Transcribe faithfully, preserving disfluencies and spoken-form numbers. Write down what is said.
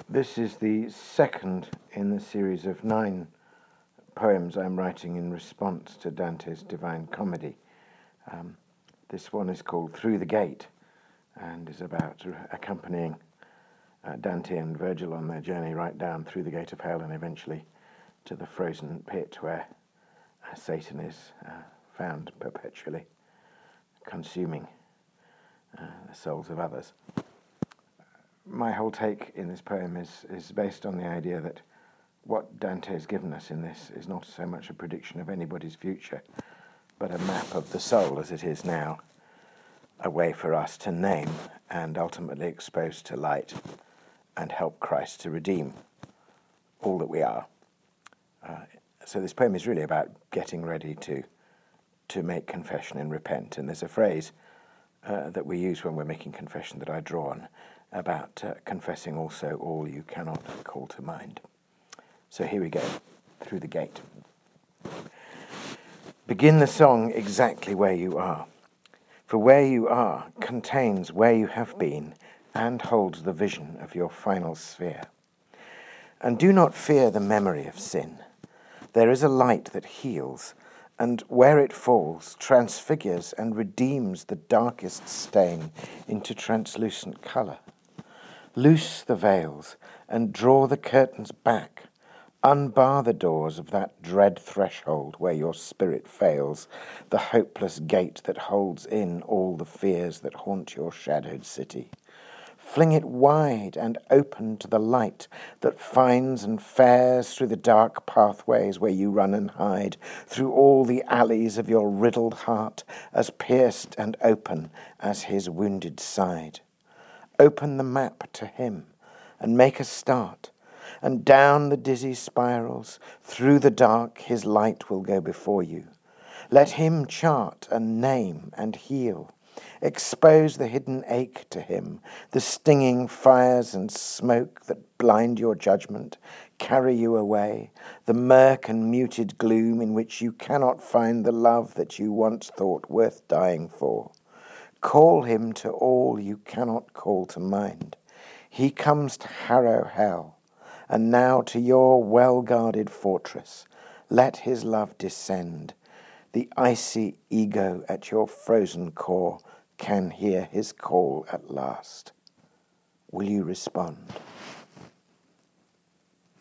This is the second in the series of nine poems I'm writing in response to Dante's Divine Comedy. Um, this one is called Through the Gate and is about accompanying uh, Dante and Virgil on their journey right down through the gate of hell and eventually to the frozen pit where uh, Satan is uh, found perpetually consuming uh, the souls of others. My whole take in this poem is, is based on the idea that what Dante has given us in this is not so much a prediction of anybody's future, but a map of the soul as it is now, a way for us to name and ultimately expose to light and help Christ to redeem all that we are. Uh, so this poem is really about getting ready to, to make confession and repent. And there's a phrase uh, that we use when we're making confession that I draw on, about uh, confessing also all you cannot call to mind. So here we go, Through the Gate. Begin the song exactly where you are, for where you are contains where you have been and holds the vision of your final sphere. And do not fear the memory of sin. There is a light that heals, and where it falls, transfigures and redeems the darkest stain into translucent colour. Loose the veils and draw the curtains back. Unbar the doors of that dread threshold where your spirit fails, the hopeless gate that holds in all the fears that haunt your shadowed city. Fling it wide and open to the light that finds and fares through the dark pathways where you run and hide, through all the alleys of your riddled heart, as pierced and open as his wounded side. Open the map to him and make a start, and down the dizzy spirals, through the dark, his light will go before you. Let him chart and name and heal. Expose the hidden ache to him, the stinging fires and smoke that blind your judgment, carry you away, the murk and muted gloom in which you cannot find the love that you once thought worth dying for. Call him to all you cannot call to mind. He comes to harrow hell, and now to your well-guarded fortress, let his love descend. The icy ego at your frozen core can hear his call at last. Will you respond?